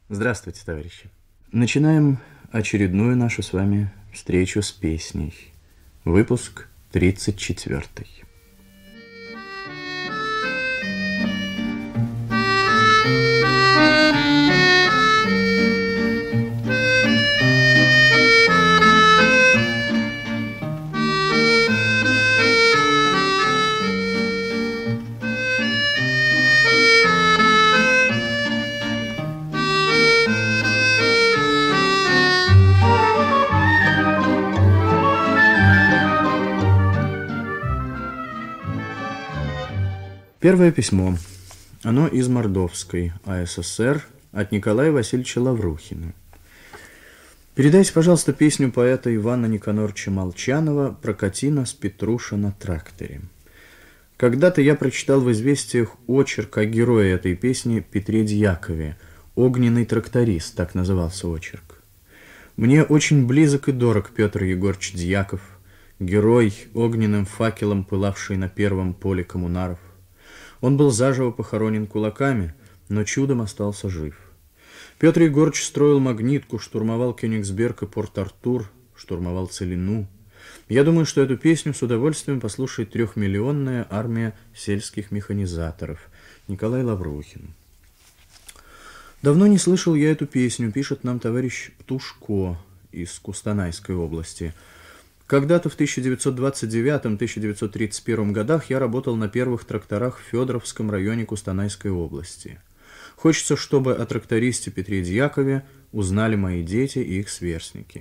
Здравствуйте, товарищи. Начинаем очередную нашу с вами встречу с песней. Выпуск 34. Первое письмо. Оно из Мордовской АССР от Николая Васильевича Лаврухина. Передайте, пожалуйста, песню поэта Ивана Никоноровича Молчанова «Прокати нас, Петруша, на тракторе». Когда-то я прочитал в известиях очерк о герое этой песни Петре Дьякове, «Огненный тракторист», так назывался очерк. Мне очень близок и дорог Петр Егорыч Дьяков, герой, огненным факелом пылавший на первом поле коммунаров. Он был заживо похоронен кулаками, но чудом остался жив. Петр Егорыч строил магнитку, штурмовал Кёнигсберг и Порт-Артур, штурмовал Целину. Я думаю, что эту песню с удовольствием послушает 3-миллионная армия сельских механизаторов. Николай Лаврухин. Давно не слышал я эту песню, пишет нам товарищ Птушко из Кустанайской области. Когда-то в 1929-1931 годах я работал на первых тракторах в Федоровском районе Кустанайской области. Хочется, чтобы о трактористе Петре Дьякове узнали мои дети и их сверстники.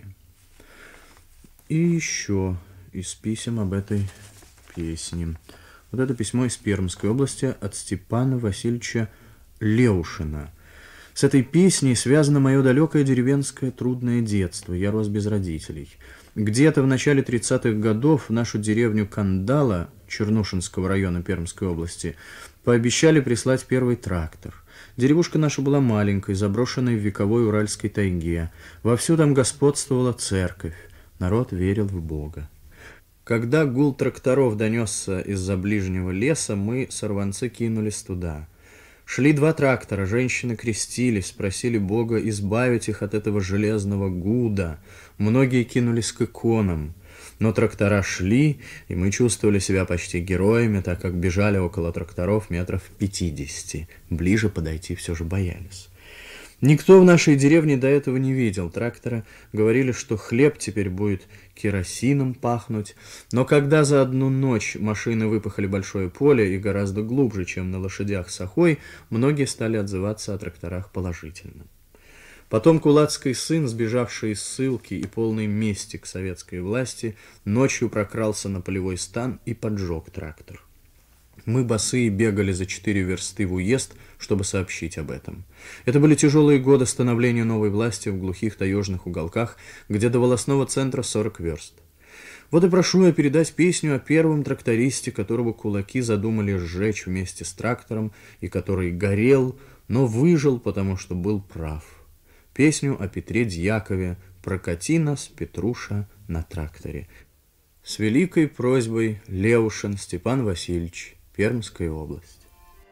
И еще из писем об этой песне. Вот это письмо из Пермской области от Степана Васильевича Леушина. С этой песней связано мое далекое деревенское трудное детство. Я рос без родителей. Где-то в начале 30-х годов в нашу деревню Кандала Чернушинского района Пермской области пообещали прислать первый трактор. Деревушка наша была маленькой, заброшенной в вековой уральской тайге. Вовсю там господствовала церковь. Народ верил в Бога. Когда гул тракторов донесся из-за ближнего леса, мы, сорванцы, кинулись туда. Шли 2 трактора, женщины крестились, просили Бога избавить их от этого железного гуда. Многие кинулись к иконам. Но трактора шли, и мы чувствовали себя почти героями, так как бежали около тракторов метров 50. Ближе подойти все же боялись. Никто в нашей деревне до этого не видел трактора. Говорили, что хлеб теперь будет керосином пахнуть. Но когда за одну ночь машины выпахали большое поле и гораздо глубже, чем на лошадях с охой, многие стали отзываться о тракторах положительно. Потом кулацкий сын, сбежавший из ссылки и полной мести к советской власти, ночью прокрался на полевой стан и поджег трактор. Мы босые бегали за 4 версты в уезд, чтобы сообщить об этом. Это были тяжелые годы становления новой власти в глухих таежных уголках, где до волостного центра 40 верст. Вот и прошу я передать песню о первом трактористе, которого кулаки задумали сжечь вместе с трактором, и который горел, но выжил, потому что был прав. Песню о Петре Дьякове «Прокати нас, Петруша, на тракторе». С великой просьбой Леушин Степан Васильевич, Пермская область.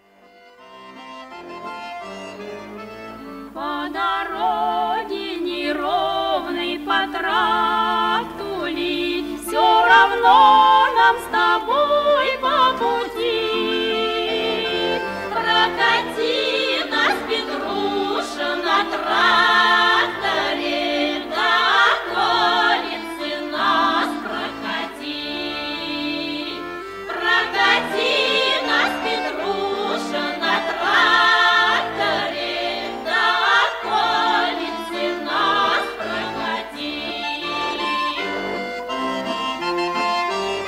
По дороге неровной по тракту ли, все равно нам с тобой по пути. Прокати нас, Петруша, на тракторе, до околицы нас прокати. Прокати нас, Петруша, на тракторе, до околицы нас прокати.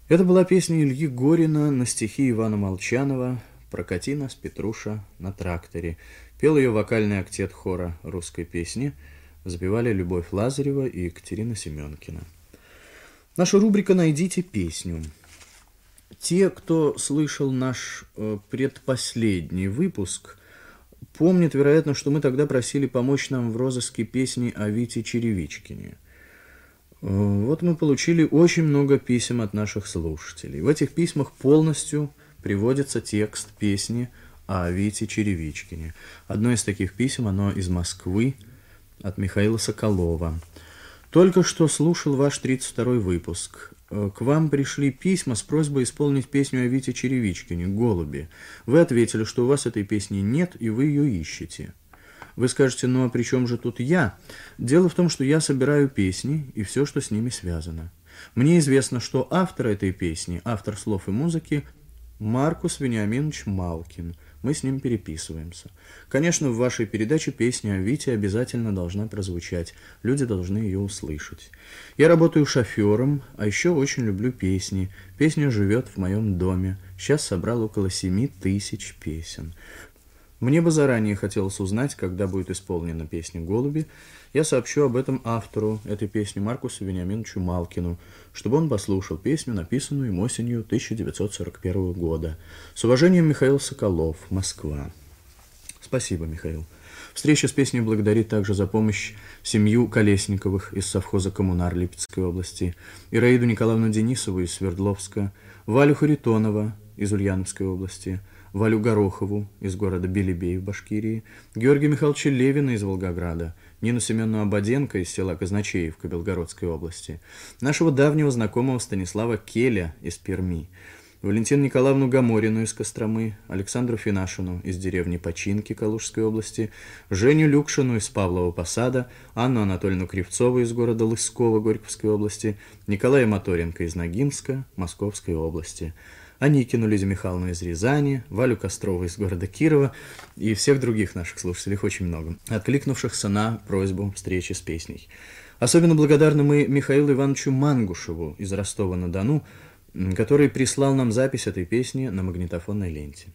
Это была песня Ильи Горина на стихи Ивана Молчанова «Прокати нас, Петруша, на тракторе». Пел ее вокальный октет хора русской песни. Запевали Любовь Лазарева и Екатерина Семенкина. Наша рубрика «Найдите песню». Те, кто слышал наш предпоследний выпуск, помнят, вероятно, что мы тогда просили помочь нам в розыске песни о Вите Черевичкине. Вот мы получили очень много писем от наших слушателей. В этих письмах полностью приводится текст песни о Вите Черевичкине. Одно из таких писем, оно из Москвы, от Михаила Соколова. «Только что слушал ваш 32-й выпуск. К вам пришли письма с просьбой исполнить песню о Вите Черевичкине «Голуби». Вы ответили, что у вас этой песни нет, и вы ее ищете. Вы скажете, ну а при чем же тут я? Дело в том, что я собираю песни и все, что с ними связано. Мне известно, что автор этой песни, автор слов и музыки, Маркус Вениаминович Малкин. Мы с ним переписываемся. Конечно, в вашей передаче песня о Вите обязательно должна прозвучать. Люди должны ее услышать. Я работаю шофером, а еще очень люблю песни. Песня живет в моем доме. Сейчас собрал около 7000 песен. Мне бы заранее хотелось узнать, когда будет исполнена песня «Голуби». Я сообщу об этом автору этой песни Маркусу Вениаминовичу Малкину, чтобы он послушал песню, написанную им осенью 1941 года. С уважением, Михаил Соколов, Москва. Спасибо, Михаил. Встреча с песней благодарит также за помощь семью Колесниковых из совхоза «Коммунар» Липецкой области, Ираиду Николаевну Денисову из Свердловска, Валю Харитонова из Ульяновской области, Валю Горохову из города Белебей в Башкирии, Георгия Михайловича Левина из Волгограда, Нину Семеновну Ободенко из села Казначеевка Белгородской области, нашего давнего знакомого Станислава Келя из Перми, Валентину Николаевну Гаморину из Костромы, Александру Финашину из деревни Починки Калужской области, Женю Люкшину из Павлова Посада, Анну Анатольевну Кривцову из города Лысково Горьковской области, Николая Моторенко из Ногинска Московской области, Аникину Лидию Михайловну из Рязани, Валю Кострову из города Кирова и всех других наших слушателей, их очень много, откликнувшихся на просьбу встречи с песней. Особенно благодарны мы Михаилу Ивановичу Мангушеву из Ростова-на-Дону, который прислал нам запись этой песни на магнитофонной ленте.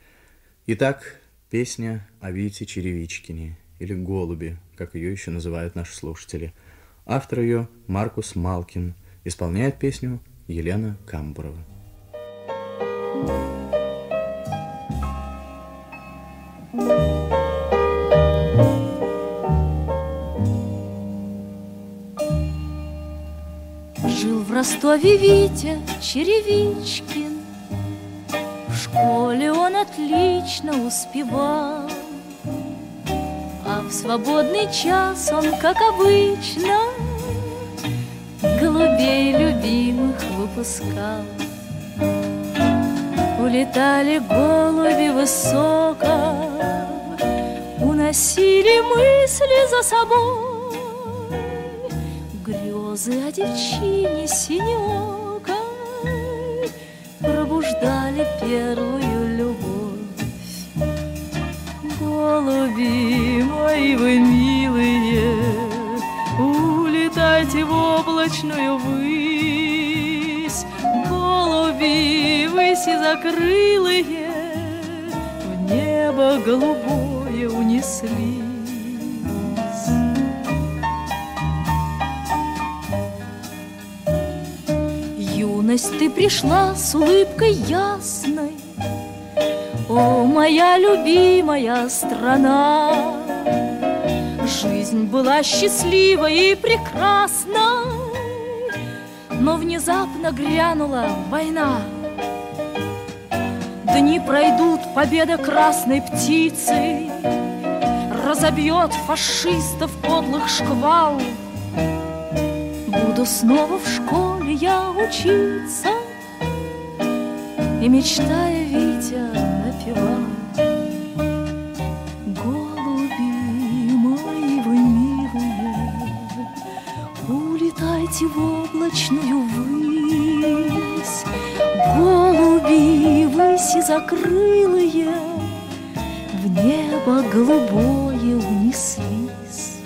Итак, песня о Вите Черевичкине, или «Голуби», как ее еще называют наши слушатели. Автор ее Маркус Малкин, исполняет песню Елена Камбурова. Жил в Ростове Витя Черевичкин. В школе он отлично успевал, а в свободный час он, как обычно, голубей любимых выпускал. Улетали голуби высоко, уносили мысли за собой, грезы о девчине синёкой пробуждали первую любовь. Голуби мои вы милые, улетайте в облачную высь. Голуби выси закрылые, в небо голубое унеслись. Юность, ты пришла с улыбкой ясной, о, моя любимая страна. Жизнь была счастливой и прекрасной, но внезапно грянула война. Дни пройдут, победа красной птицы разобьет фашистов подлых шквал. Буду снова в школе я учиться, и, мечтая, Витя напевал. Голуби мои вы милые, улетайте в облачную высь. Голуби выси закрылые, в небо голубое унеслись.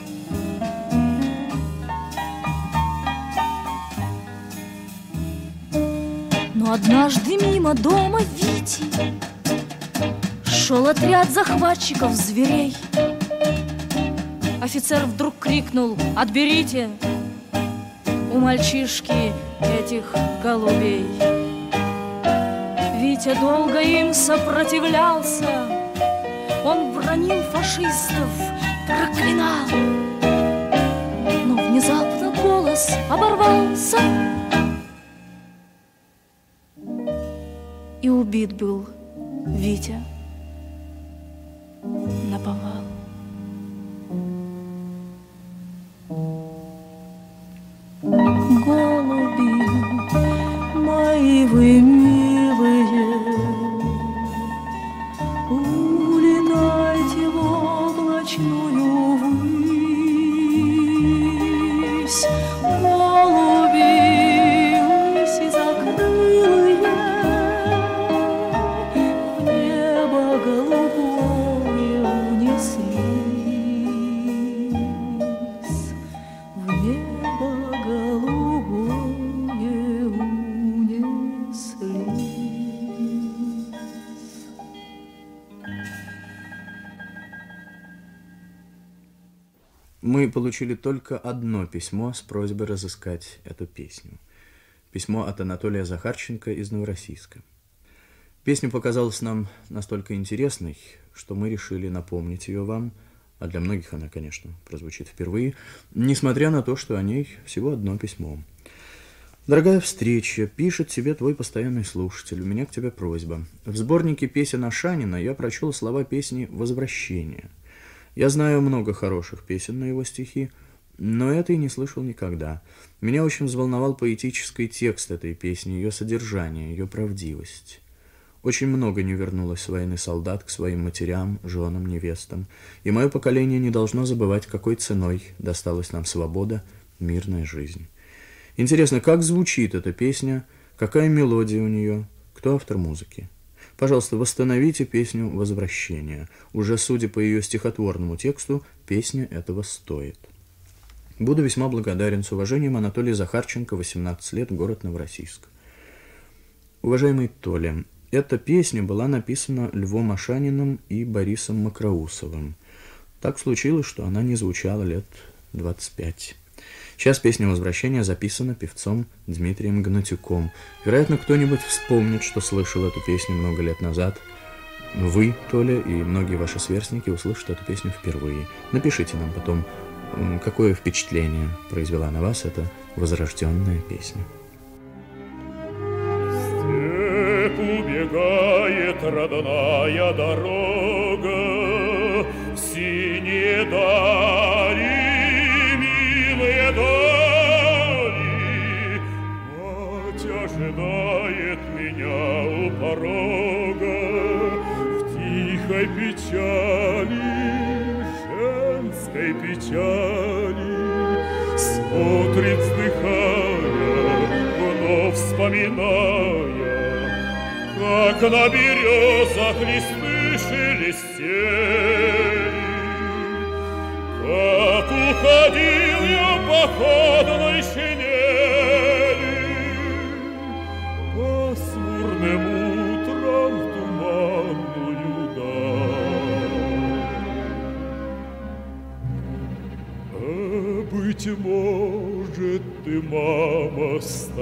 Но однажды мимо дома Вити шел отряд захватчиков зверей. Офицер вдруг крикнул: «Отберите у мальчишки этих голубей!» Витя долго им сопротивлялся, он бранил фашистов, проклинал. Но внезапно голос оборвался, и убит был Витя наповал. Голуби мои вы милые, улетайте в облачную высь. Голуби вы сизокрылые, в небо голубое унеслись, в небо голубое унеслись. Мы получили только одно письмо с просьбой разыскать эту песню. Письмо от Анатолия Захарченко из Новороссийска. Песня показалась нам настолько интересной, что мы решили напомнить ее вам, а для многих она, конечно, прозвучит впервые, несмотря на то, что о ней всего одно письмо. «Дорогая встреча, пишет тебе твой постоянный слушатель, у меня к тебе просьба. В сборнике песен Ашанина я прочел слова песни «Возвращение». Я знаю много хороших песен на его стихи, но этой не слышал никогда. Меня очень взволновал поэтический текст этой песни, ее содержание, ее правдивость. Очень много не вернулось с войны солдат к своим матерям, женам, невестам, и мое поколение не должно забывать, какой ценой досталась нам свобода, мирная жизнь. Интересно, как звучит эта песня, какая мелодия у нее, кто автор музыки? Пожалуйста, восстановите песню «Возвращение». Уже судя по ее стихотворному тексту, песня этого стоит. Буду весьма благодарен. С уважением, Анатолий Захарченко, 18 лет, город Новороссийск. Уважаемый Толя, эта песня была написана Львом Ашаниным и Борисом Макроусовым. Так случилось, что она не звучала лет 25. Сейчас песня «Возвращение» записана певцом Дмитрием Гнатюком. Вероятно, кто-нибудь вспомнит, что слышал эту песню много лет назад. Вы, Толя, и многие ваши сверстники услышат эту песню впервые. Напишите нам потом, какое впечатление произвела на вас эта возрожденная песня. Степь убегает родная дорога, в синие дали. Ожидает меня у порога в тихой печали, женской печали, смотрит, вздыхая, вновь вспоминая, как на березах листы шелестели, как уходил я походной шинели. Пасмурным утром в туманную даль. А быть может, ты, мама,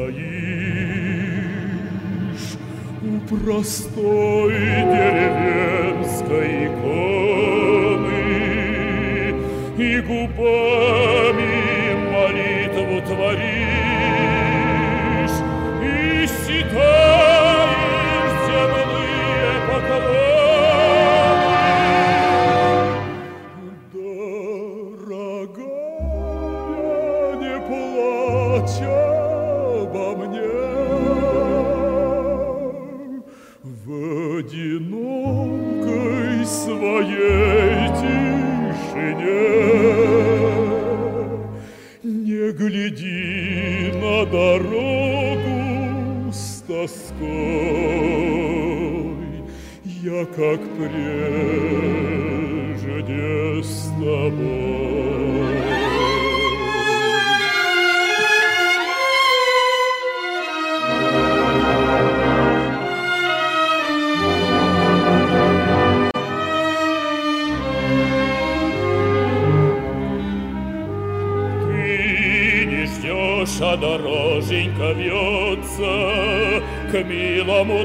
стоишь у простой деревенской иконы и губами молитву творишь, и считаешь земные поклоны. Дорогая, не плачь обо мне, в одинокой своей тишине. Не гляди на дорогу с тоской, я как прежде с тобой. дороженька вьется к милому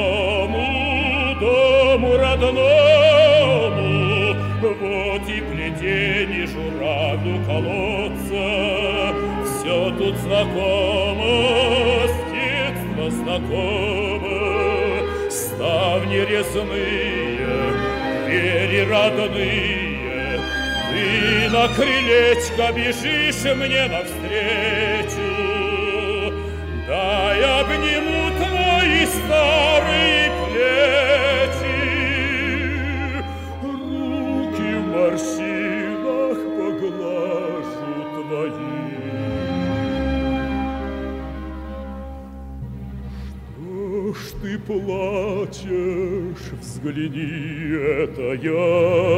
дому родному. Вот и плетень, и журавлю колодца, все тут знакомо, с детства знакомо. Ставни резные, двери родные, ты на крылечко бежишь мне навстречу. Дай обниму твои старые плечи, руки в морщинах поглажу твои. Что ж ты плачешь, взгляни, это я.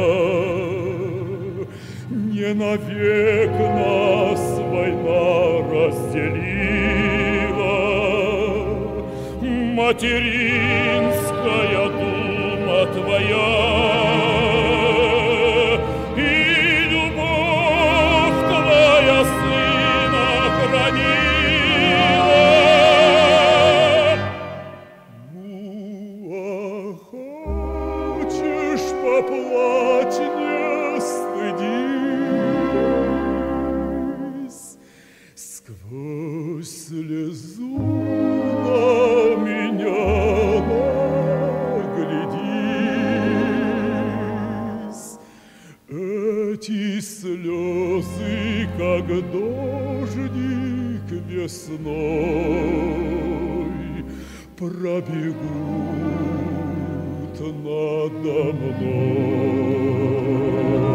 Не навек нас война разделила, материнская дума твоя и любовь твоя сына хранила. Ну, а хочешь поплачь, не стыдись, сквозь слезу на меня наглядись. Эти слезы, как дождик весной, пробегут надо мной.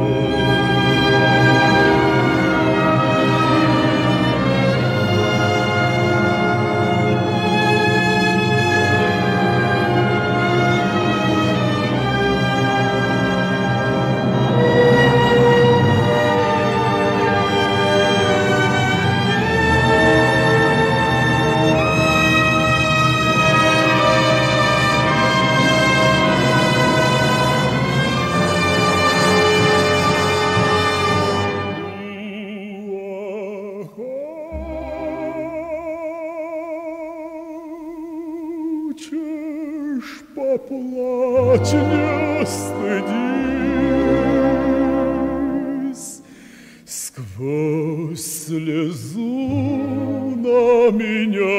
Поплачь, не стыдись, сквозь слезу на меня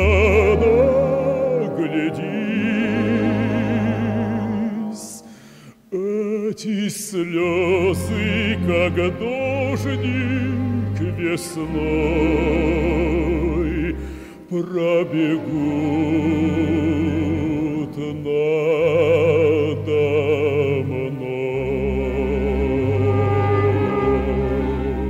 наглядись. Эти слезы, как дождик весной, пробегут надо мной.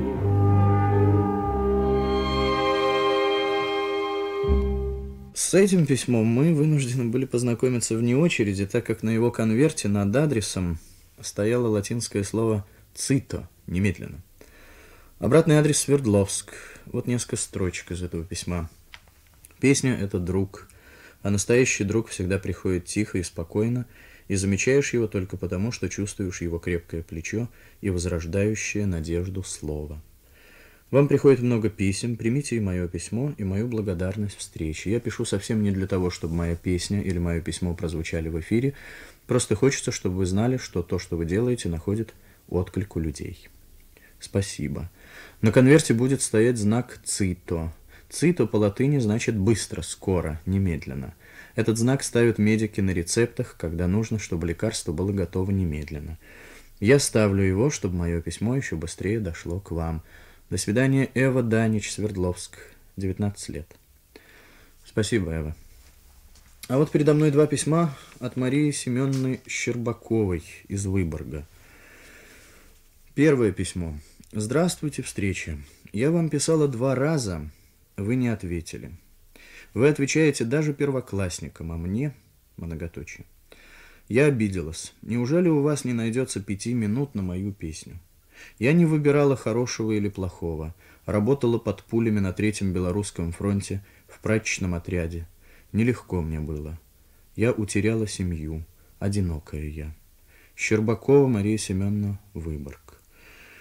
С этим письмом мы вынуждены были познакомиться вне очереди, так как на его конверте над адресом стояло латинское слово «цито» – немедленно. Обратный адрес Свердловск. Вот несколько строчек из этого письма. Песня – это друг, а настоящий друг всегда приходит тихо и спокойно, и замечаешь его только потому, что чувствуешь его крепкое плечо и возрождающее надежду слово. Вам приходит много писем, примите и мое письмо, и мою благодарность встречи. Я пишу совсем не для того, чтобы моя песня или мое письмо прозвучали в эфире, просто хочется, чтобы вы знали, что то, что вы делаете, находит отклик у людей. Спасибо. На конверте будет стоять знак «цито». «Цито» по латыни значит «быстро», «скоро», «немедленно». Этот знак ставят медики на рецептах, когда нужно, чтобы лекарство было готово немедленно. Я ставлю его, чтобы мое письмо еще быстрее дошло к вам. До свидания, Эва Данич, Свердловск, 19 лет. Спасибо, Эва. А вот передо мной два письма от Марии Семеновны Щербаковой из Выборга. Первое письмо. Здравствуйте, встреча. Я вам писала 2 раза, вы не ответили. Вы отвечаете даже первоклассникам, а мне многоточие. Я обиделась. Неужели у вас не найдется 5 минут на мою песню? Я не выбирала хорошего или плохого. Работала под пулями на 3-м Белорусском фронте в прачечном отряде. Нелегко мне было. Я утеряла семью. Одинокая я. Щербакова Мария Семеновна, Выборг.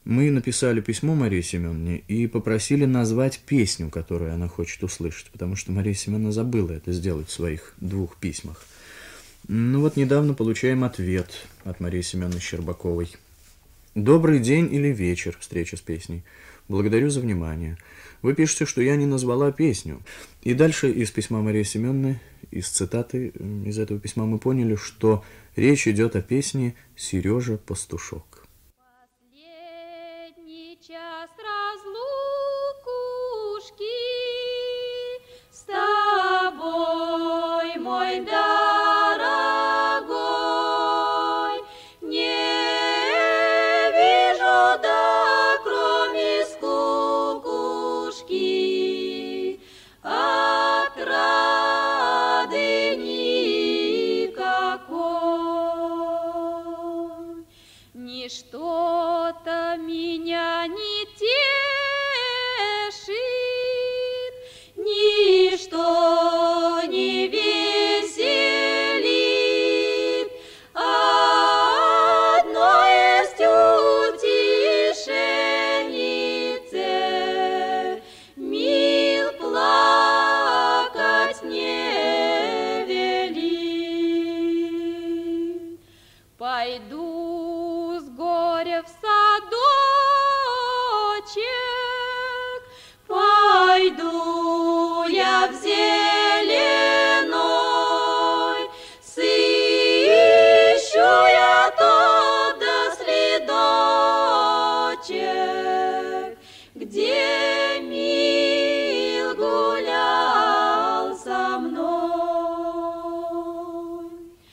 Мы написали письмо Марии Семеновне и попросили назвать песню, которую она хочет услышать, потому что Мария Семеновна забыла это сделать в своих 2 письмах. Ну вот недавно получаем ответ от Марии Семеновны Щербаковой. «Добрый день или вечер. Встреча с песней. Благодарю за внимание. Вы пишете, что я не назвала песню». И дальше из письма Марии Семеновны, из цитаты из этого письма мы поняли, что речь идет о песне «Сережа Пастушок». Последний час разлукушки с тобой, мой дорогой, не вижу, да кроме скукушки отрады никакой. Ничто-то меня не тешит, ничто не веселит, одно есть утешеннице, мил плакать не велит. Пойду с горя в садочек, пойду я в зеленой, сыщу я тот да следочек, где мил гулял со мной.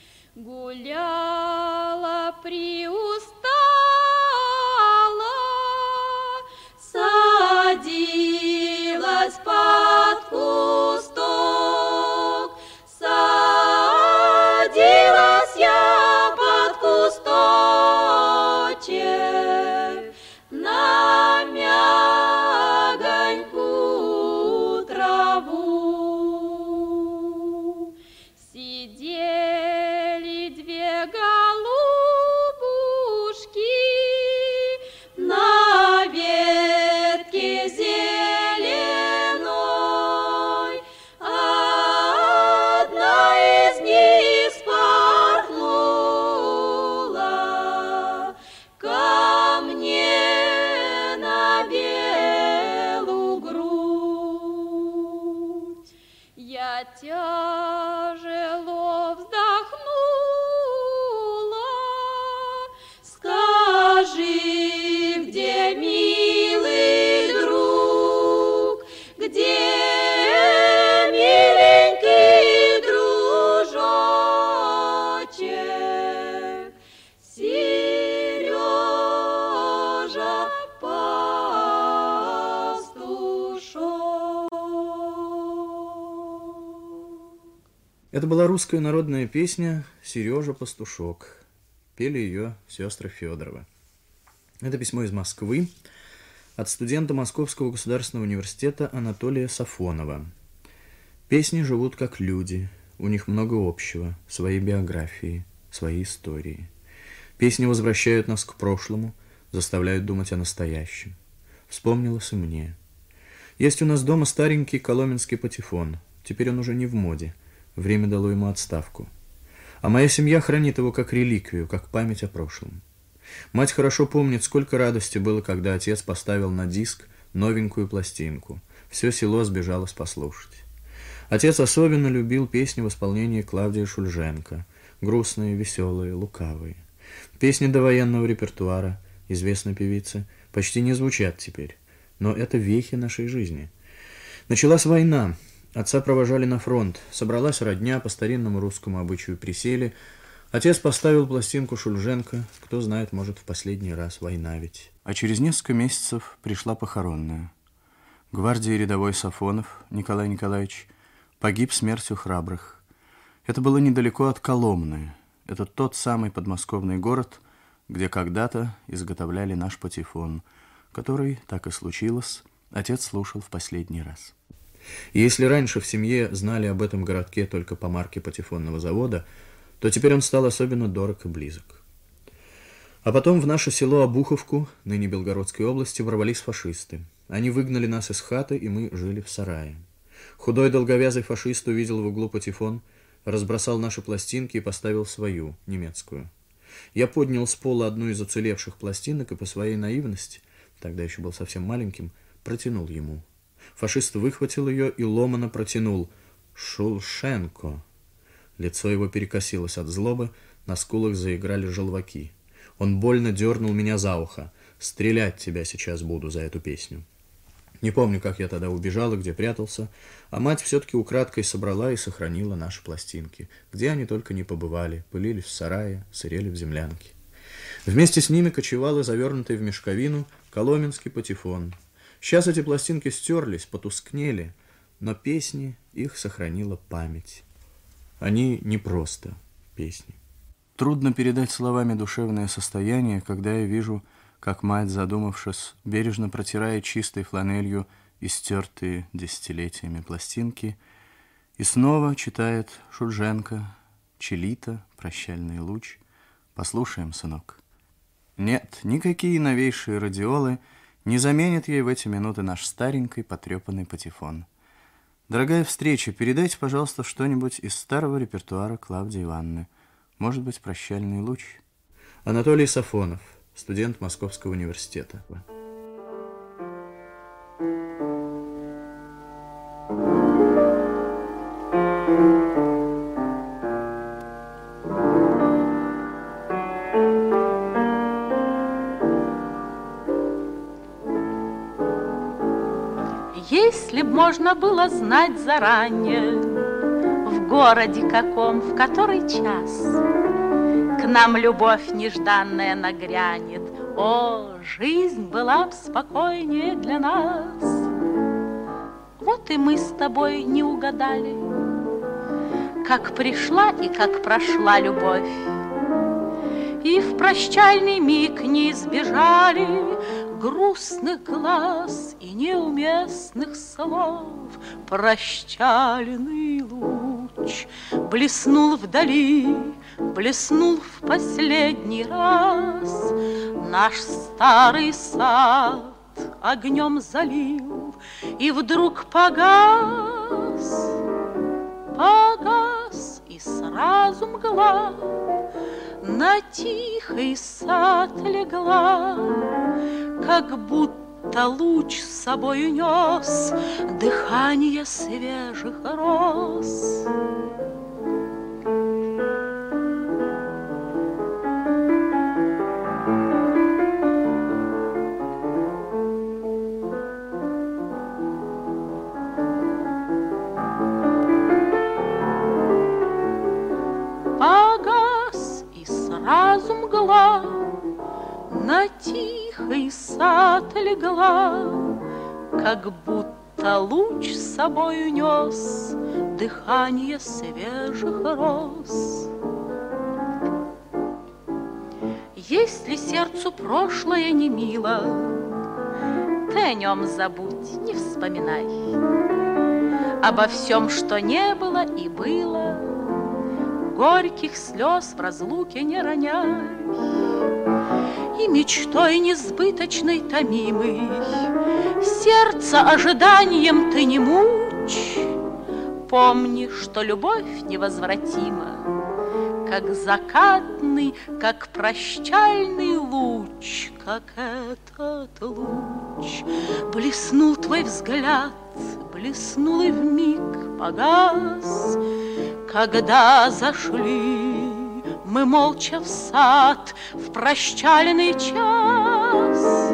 Гуляла приустала, садилась под кусток, садилась я под кусточек на мягонькую траву. Сидели 2 голубушки на ветке зеленой, одна из них спорхнула ко мне на белую грудь. Я тяжело вздохнула. Скажи, где милый друг, где миленький дружочек, Сережа Пастушок. Это была русская народная песня «Сережа Пастушок». Пели ее сестры Федоровы. Это письмо из Москвы от студента Московского государственного университета Анатолия Сафонова. Песни живут как люди, у них много общего, свои биографии, свои истории. Песни возвращают нас к прошлому, заставляют думать о настоящем. Вспомнилось и мне. Есть у нас дома старенький коломенский патефон. Теперь он уже не в моде. Время дало ему отставку. А моя семья хранит его как реликвию, как память о прошлом. Мать хорошо помнит, сколько радости было, когда отец поставил на диск новенькую пластинку. Все село сбежалось послушать. Отец особенно любил песни в исполнении Клавдии Шульженко. Грустные, веселые, лукавые. Песни довоенного репертуара, известной певицы, почти не звучат теперь. Но это вехи нашей жизни. Началась война. Отца провожали на фронт. Собралась родня, по старинному русскому обычаю присели. Отец поставил пластинку Шульженко. Кто знает, может, в последний раз, война ведь. А через несколько месяцев пришла похоронная. Гвардии рядовой Сафонов Николай Николаевич погиб смертью храбрых. Это было недалеко от Коломны. Это тот самый подмосковный город, где когда-то изготовляли наш патефон, который, так и случилось, отец слушал в последний раз. И если раньше в семье знали об этом городке только по марке патефонного завода, то теперь он стал особенно дорог и близок. А потом в наше село Обуховку, ныне Белгородской области, ворвались фашисты. Они выгнали нас из хаты, и мы жили в сарае. Худой долговязый фашист увидел в углу патефон, разбросал наши пластинки и поставил свою, немецкую. Я поднял с пола одну из уцелевших пластинок и по своей наивности, тогда еще был совсем маленьким, протянул ему. Фашист выхватил ее и ломано протянул: «Шулшенко». Лицо его перекосилось от злобы, на скулах заиграли желваки. Он больно дернул меня за ухо. «Стрелять тебя сейчас буду за эту песню». Не помню, как я тогда убежал и где прятался, а мать все-таки украдкой собрала и сохранила наши пластинки. Где они только не побывали, пылились в сарае, сырели в землянке. Вместе с ними кочевал и завернутый в мешковину коломенский патефон. Сейчас эти пластинки стерлись, потускнели, но песни их сохранила память. Они не просто песни. Трудно передать словами душевное состояние, когда я вижу, как мать, задумавшись, бережно протирает чистой фланелью истертые десятилетиями пластинки и снова читает Шульженко, Челита, «Прощальный луч». Послушаем, сынок. Нет, никакие новейшие радиолы не заменят ей в эти минуты наш старенький потрепанный патефон. Дорогая встреча, передайте, пожалуйста, что-нибудь из старого репертуара Клавдии Ивановны. Может быть, «Прощальный луч». Анатолий Сафонов, студент Московского университета. Если б можно было знать заранее, в городе каком, в который час к нам любовь нежданная нагрянет, о, жизнь была б спокойнее для нас. Вот и мы с тобой не угадали, как пришла и как прошла любовь, и в прощальный миг не избежали грустных глаз и неуместных слов. Прощальный луч блеснул вдали, блеснул в последний раз, наш старый сад огнем залил и вдруг погас, погас, и сразу мгла на тихий сад легла, как будто луч с собой унес дыхание свежих роз. Погас, и сразу мгла на тихий сад легла, как будто луч с собой унес дыхание свежих роз. Если сердцу прошлое не мило, ты о нем забудь, не вспоминай. Обо всем, что не было и было, горьких слез в разлуке не роняй. И мечтой несбыточной томимой сердце ожиданием ты не мучь. Помни, что любовь невозвратима, как закатный, как прощальный луч, как этот луч. Блеснул твой взгляд, блеснул и вмиг погас, когда зашли мы молча в сад в прощальный час.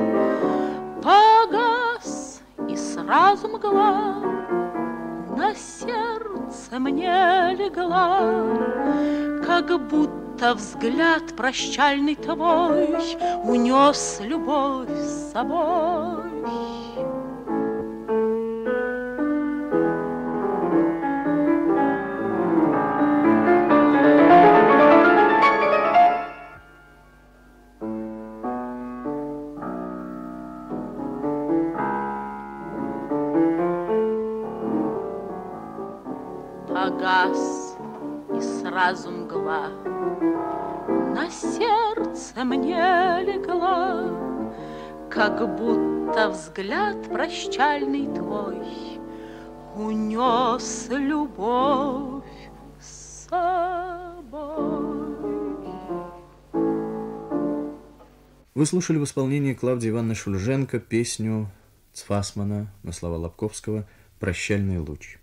Погас, и сразу мгла на сердце мне легла, как будто взгляд прощальный твой унес любовь с собой. Погас, и сразу мгла на сердце сердце мне легла, как будто взгляд прощальный твой унес любовь с собой. Вы слушали в исполнении Клавдии Ивановны Шульженко песню Цфасмана на слова Лобковского «Прощальный луч».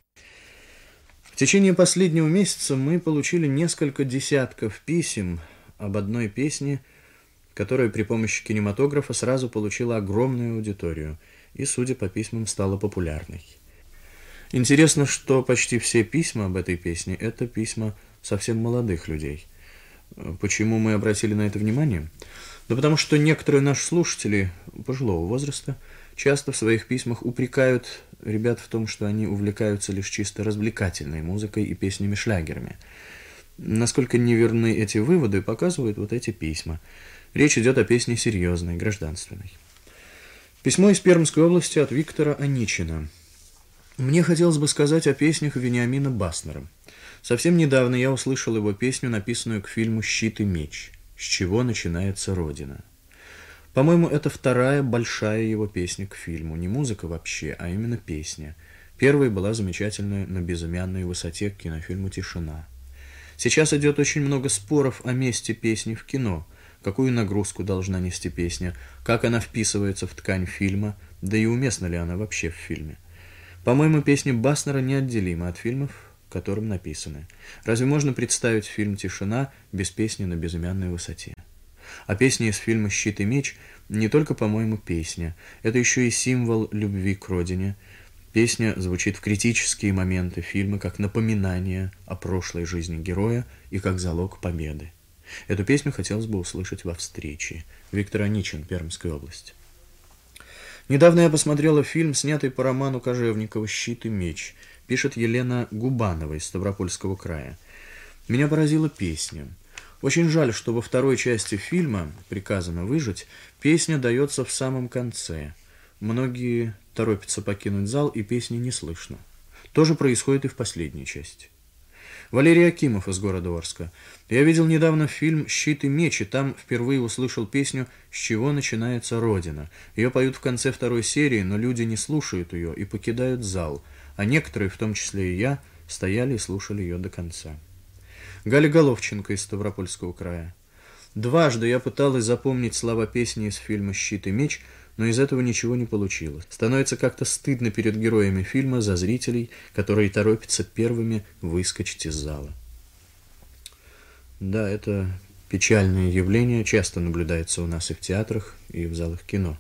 В течение последнего месяца мы получили несколько десятков писем об одной песне, которая при помощи кинематографа сразу получила огромную аудиторию и, судя по письмам, стала популярной. Интересно, что почти все письма об этой песне – это письма совсем молодых людей. Почему мы обратили на это внимание? Да потому что некоторые наши слушатели пожилого возраста часто в своих письмах упрекают ребят в том, что они увлекаются лишь чисто развлекательной музыкой и песнями-шлягерами. Насколько неверны эти выводы, показывают вот эти письма. Речь идет о песне серьезной, гражданственной. Письмо из Пермской области от Виктора Аничина. Мне хотелось бы сказать о песнях Вениамина Баснера. Совсем недавно я услышал его песню, написанную к фильму «Щит и меч», с чего начинается Родина. По-моему, это вторая большая его песня к фильму. Не музыка вообще, а именно песня. Первой была замечательная «На безымянной высоте» к кинофильму «Тишина». Сейчас идет очень много споров о месте песни в кино, какую нагрузку должна нести песня, как она вписывается в ткань фильма, да и уместна ли она вообще в фильме. По-моему, песни Баснера неотделимы от фильмов, которым написаны. Разве можно представить фильм «Тишина» без песни «На безымянной высоте»? А песня из фильма «Щит и меч» не только, по-моему, песня, это еще и символ любви к родине. Песня звучит в критические моменты фильма как напоминание о прошлой жизни героя и как залог победы. Эту песню хотелось бы услышать во встрече. Виктор Аничин, Пермская область. Недавно я посмотрела фильм, снятый по роману Кожевникова «Щит и меч». Пишет Елена Губанова из Ставропольского края. Меня поразила песня. Очень жаль, что во второй части фильма «Приказано выжить» песня дается в самом конце. Многие торопятся покинуть зал, и песни не слышно. То же происходит и в последней части. Валерий Акимов из города Орска. Я видел недавно фильм «Щит и меч», и там впервые услышал песню «С чего начинается Родина». Ее поют в конце второй серии, но люди не слушают ее и покидают зал, а некоторые, в том числе и я, стояли и слушали ее до конца. Галя Головченко из Ставропольского края. Дважды я пыталась запомнить слова песни из фильма «Щит и меч», но из этого ничего не получилось. Становится как-то стыдно перед героями фильма за зрителей, которые торопятся первыми выскочить из зала. Да, это печальное явление, часто наблюдается у нас и в театрах, и в залах кино.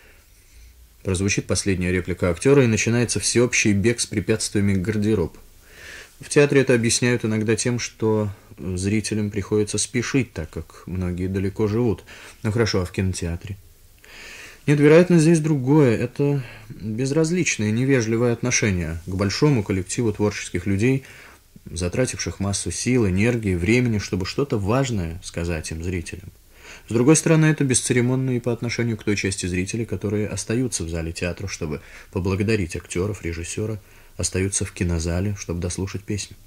Прозвучит последняя реплика актера, и начинается всеобщий бег с препятствиями к гардеробу. В театре это объясняют иногда тем, что зрителям приходится спешить, так как многие далеко живут. Ну хорошо, а в кинотеатре? Нет, вероятно, здесь другое. Это безразличное, невежливое отношение к большому коллективу творческих людей, затративших массу сил, энергии, времени, чтобы что-то важное сказать им, зрителям. С другой стороны, это бесцеремонно и по отношению к той части зрителей, которые остаются в зале театра, чтобы поблагодарить актеров, режиссера, остаются в кинозале, чтобы дослушать песню.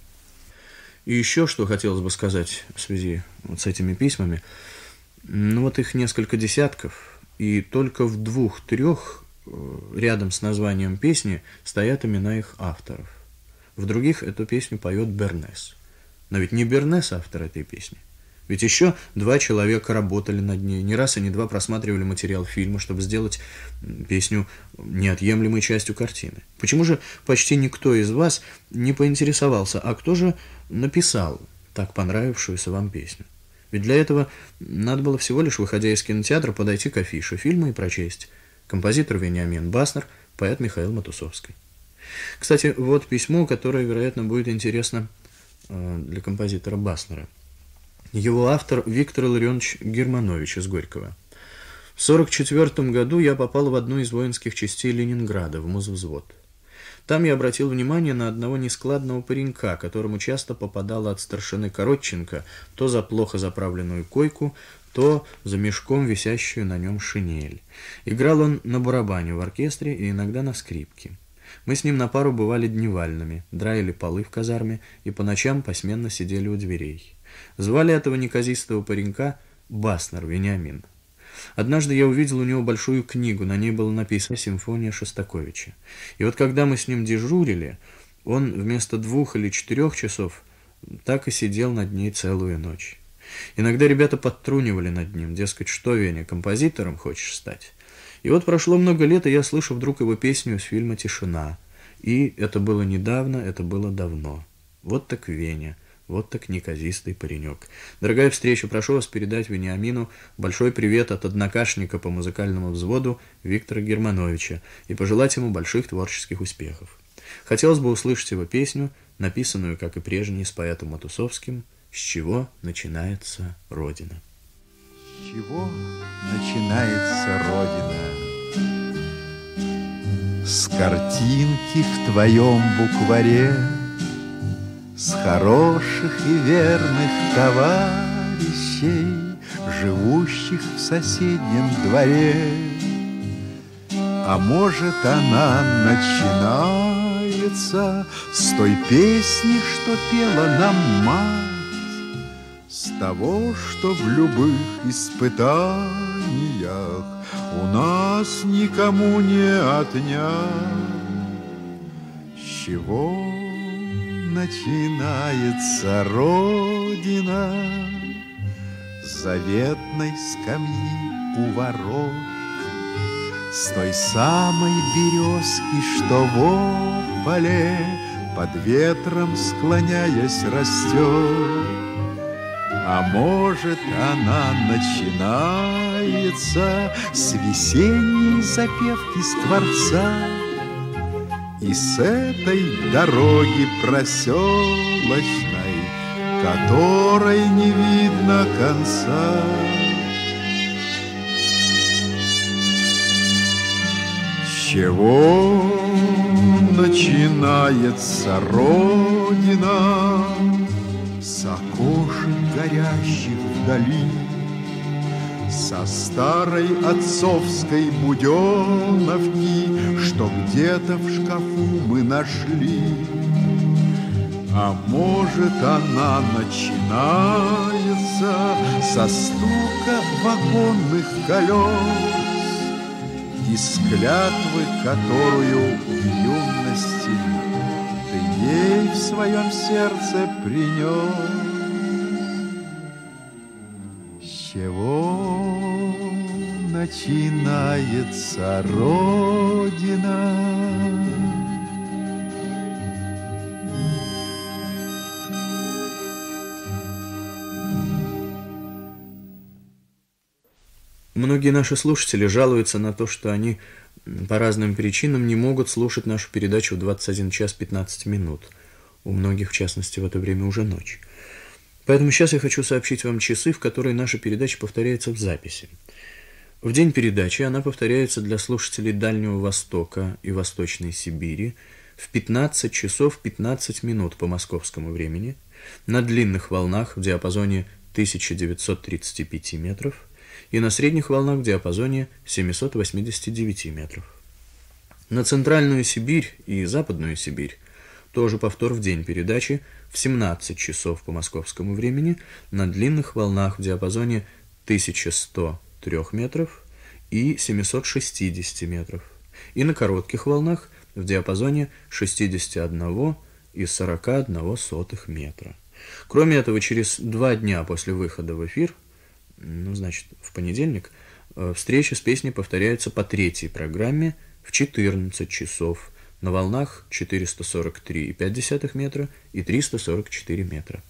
И еще что хотелось бы сказать в связи вот с этими письмами. Ну вот их несколько десятков, и только в 2-3 рядом с названием песни стоят имена их авторов. В других эту песню поет Бернес. Но ведь не Бернес автор этой песни. Ведь еще 2 человека работали над ней, не раз и не 2 просматривали материал фильма, чтобы сделать песню неотъемлемой частью картины. Почему же почти никто из вас не поинтересовался, а кто же написал так понравившуюся вам песню? Ведь для этого надо было всего лишь, выходя из кинотеатра, подойти к афише фильма и прочесть. Композитор Вениамин Баснер, поэт Михаил Матусовский. Кстати, вот письмо, которое, вероятно, будет интересно для композитора Баснера. Его автор Виктор Илларионович Германович из Горького. В 1944 году я попал в одну из воинских частей Ленинграда, в музвзвод. Там я обратил внимание на одного нескладного паренька, которому часто попадало от старшины Коротченко то за плохо заправленную койку, то за мешком, висящую на нем шинель. Играл он на барабане в оркестре и иногда на скрипке. Мы с ним на пару бывали дневальными, драили полы в казарме и по ночам посменно сидели у дверей. Звали этого неказистого паренька Баснер Вениамин. Однажды я увидел у него большую книгу, на ней было написано «Симфония Шостаковича». И вот когда мы с ним дежурили, он вместо 2 или 4 часов так и сидел над ней целую ночь. Иногда ребята подтрунивали над ним, дескать, что, Веня, композитором хочешь стать? И вот прошло много лет, и я слышу вдруг его песню из фильма «Тишина». И это было недавно, это было давно. Вот так Веня, вот так неказистый паренек. Дорогая встреча, прошу вас передать Вениамину большой привет от однокашника по музыкальному взводу Виктора Германовича и пожелать ему больших творческих успехов. Хотелось бы услышать его песню, написанную, как и прежние, с поэтом Матусовским, «С чего начинается Родина». С чего начинается Родина? С картинки в твоем букваре, с хороших и верных товарищей, живущих в соседнем дворе. А может, она начинается с той песни, что пела нам мать, с того, что в любых испытаниях у нас никому не отнять. С чего начинается Родина? С заветной скамьи у ворот, с той самой березки, что в поле под ветром склоняясь растет. А может, она начинается с весенней запевки скворца и с этой дороги проселочной, которой не видно конца. С чего начинается Родина? С окошек горящих вдали, со старой отцовской буденовки, что где-то в шкафу мы нашли. А может, она начинается со стука вагонных колес и с клятвы, которую в юности ты ей в своем сердце принес. С чего начинается Родина? Многие наши слушатели жалуются на то, что они по разным причинам не могут слушать нашу передачу в 21 час 15 минут. У многих, в частности, в это время уже ночь. Поэтому сейчас я хочу сообщить вам часы, в которые наша передача повторяется в записи. В день передачи она повторяется для слушателей Дальнего Востока и Восточной Сибири в 15 часов 15 минут по московскому времени на длинных волнах в диапазоне 1935 метров и на средних волнах в диапазоне 789 метров. На Центральную Сибирь и Западную Сибирь тоже повтор в день передачи в 17 часов по московскому времени на длинных волнах в диапазоне 1103 метров и 760 метров, и на коротких волнах в диапазоне 61 и 41 сотых метра. Кроме этого, через 2 дня после выхода в эфир, в понедельник, встреча с песней повторяется по 3-й программе в 14 часов на волнах 443,5 метра и 344 метра.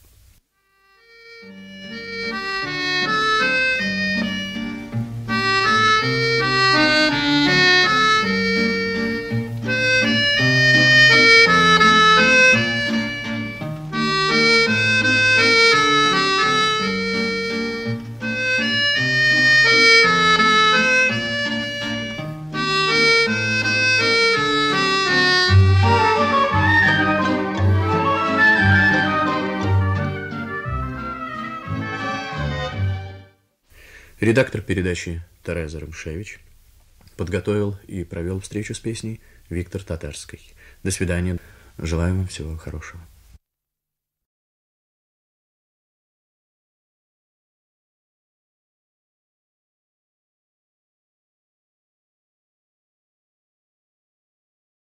Редактор передачи Тереза Рымшевич. Подготовил и провел встречу с песней Виктор Татарский. До свидания. Желаю вам всего хорошего.